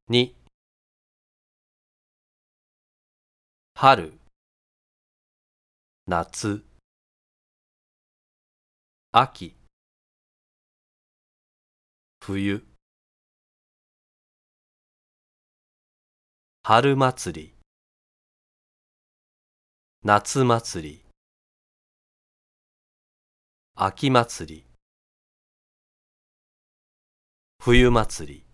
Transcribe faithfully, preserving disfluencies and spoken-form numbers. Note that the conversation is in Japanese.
に、春、夏、秋、冬、春祭り、夏祭り、秋祭り、冬祭り。